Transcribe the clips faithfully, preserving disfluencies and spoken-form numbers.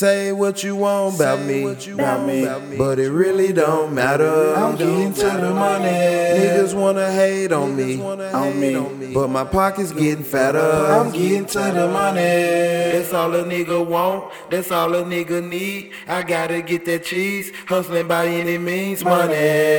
Say what you want about me, about me, but it really don't matter. I'm getting to the money. Niggas wanna hate on me, on me, but my pocket's getting fatter. I'm getting to the money. That's all a nigga want, that's all a nigga need. I gotta get that cheese, hustling by any means. Money,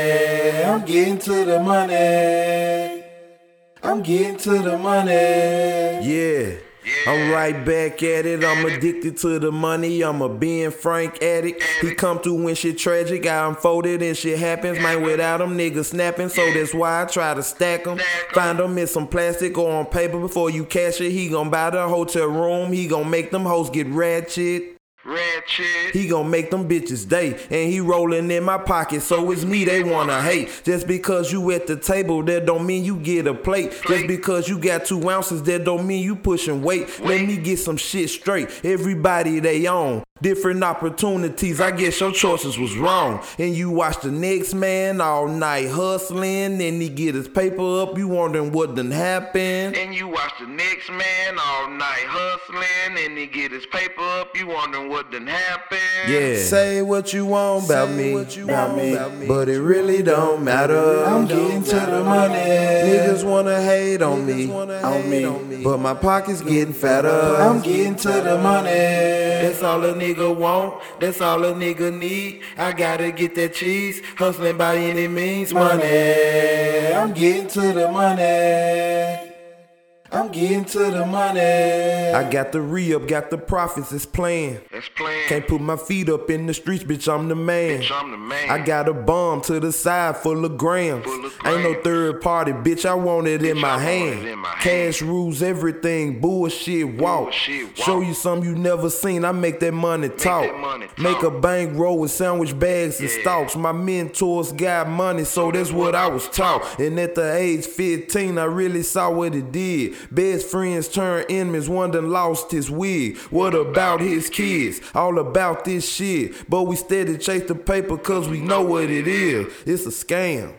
I'm getting to the money. I'm getting to the money. Yeah. I'm right back at it, I'm addicted to the money, I'm a Ben Frank addict. He come through when shit tragic, I unfolded and shit happens. Man, without them niggas snapping, so that's why I try to stack them. Find them in some plastic or on paper before you cash it. He gon' buy the hotel room, he gon' make them hoes get ratchet. Ratchet. He gon' make them bitches day, and he rollin' in my pocket, so it's me they wanna hate. Just because you at the table, that don't mean you get a plate. Just because you got two ounces, that don't mean you pushin' weight. Let me get some shit straight. Everybody they own different opportunities, I guess your choices was wrong. And you watch the next man all night hustling, then he get his paper up, you wondering what done happened. And you watch the next man all night hustling, and he get his paper up, you wondering what done happened. Yeah. Say what you want about me, about me, but it really don't matter. I'm getting to the money. Niggas wanna hate on me, on me, but my pocket's getting fatter. I'm getting to the money. That's all a nigga want, that's all a nigga need. I gotta get that cheese, hustling by any means. Money, I'm getting to the money. I'm getting to the money. I got the re-up, got the profits, it's playing. It's playing. Can't put my feet up in the streets, bitch, I'm the man. Bitch, I'm the man. I got a bomb to the side full of grams. Full of grams. Ain't no third party, bitch, I want it, bitch, in, my hand. it in my hand. Cash rules everything, bullshit walk. Bullshit walk. Show you something you never seen, I make that money make talk. That money talk. Make a bank roll with sandwich bags yeah. and stalks. My mentors got money, so that's what I was taught. And at the age fifteen, I really saw what it did. Best friends turn enemies, one done lost his wig. What about his kids? All about this shit. But we steady chase the paper cause we know what it is. It's a scam.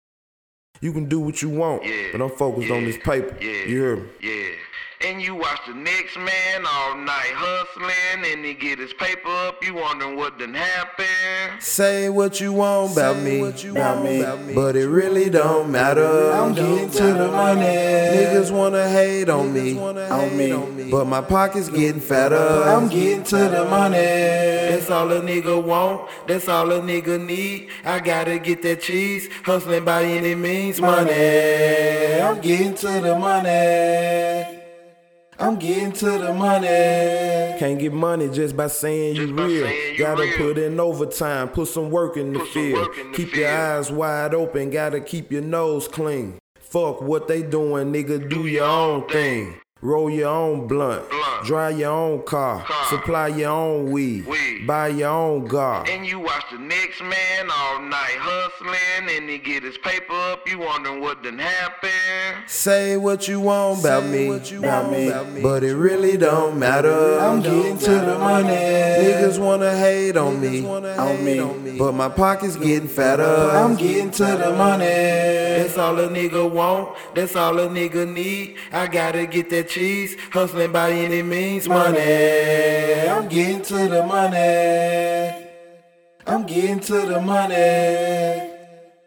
You can do what you want, yeah. but I'm focused yeah. on this paper. Yeah. You hear me? Yeah. And you watch the next man all night hustling, and he get his paper up, you wondering what done happened. Say what you want about me, about me, but it really don't matter. I'm getting to the money. Niggas wanna hate on me, on me, but my pocket's getting fatter. I'm getting to the money. That's all a nigga want, that's all a nigga need. I gotta get that cheese, hustling by any means. Money, I'm getting to the money. I'm getting to the money. Can't get money just by saying just you by real. Saying you gotta real. Put in overtime, put some work in the put field. In the keep field. Your eyes wide open, gotta keep your nose clean. Fuck what they doing, nigga, do, do your own thing. thing. Roll your own blunt, blunt. Drive your own car, car. Supply your own weed, weed, buy your own gar. And you watch the next man all night hustling, and he get his paper up, you wondering what done happened. Say what you want about me, about me, but it really don't matter. I'm getting to the money. Niggas wanna hate on me, on me, but my pocket's getting fatter. I'm getting to the money. That's all a nigga want, that's all a nigga need. I gotta get that cheese, hustling by any means. Money, I'm getting to the money. I'm getting to the money.